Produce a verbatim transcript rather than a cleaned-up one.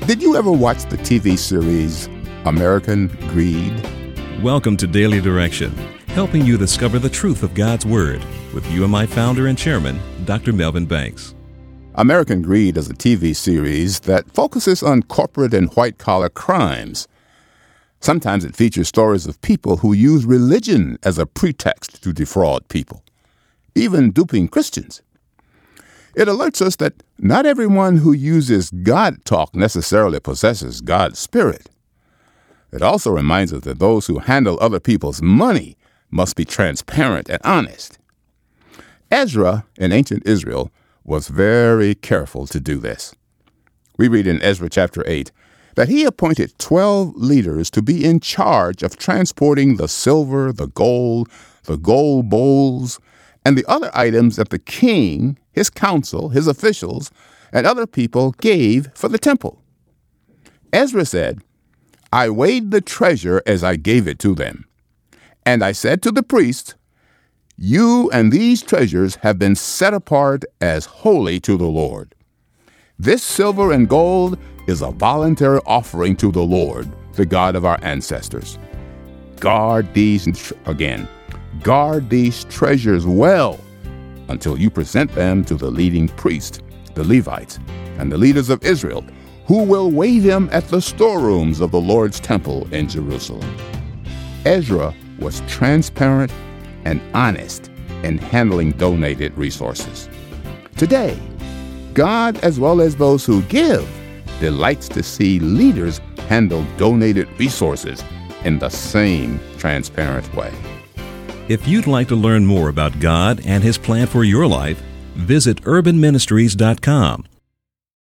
Did you ever watch the T V series American Greed? Welcome to Daily Direction, helping you discover the truth of God's Word with U M I founder and chairman, Doctor Melvin Banks. American Greed is a T V series that focuses on corporate and white-collar crimes. Sometimes it features stories of people who use religion as a pretext to defraud people, even duping Christians. It alerts us that not everyone who uses God talk necessarily possesses God's Spirit. It also reminds us that those who handle other people's money must be transparent and honest. Ezra in ancient Israel was very careful to do this. We read in Ezra chapter eight that he appointed twelve leaders to be in charge of transporting the silver, the gold, the gold bowls, and the other items that the king, his council, his officials, and other people gave for the temple. Ezra said, "I weighed the treasure as I gave it to them. And I said to the priests, 'You and these treasures have been set apart as holy to the Lord. This silver and gold is a voluntary offering to the Lord, the God of our ancestors. Guard these, again, guard these treasures well until you present them to the leading priests, the Levites, and the leaders of Israel, who will weigh them at the storerooms of the Lord's temple in Jerusalem.'" Ezra was transparent and honest in handling donated resources. Today, God, as well as those who give, delights to see leaders handle donated resources in the same transparent way. If you'd like to learn more about God and His plan for your life, visit urban ministries dot com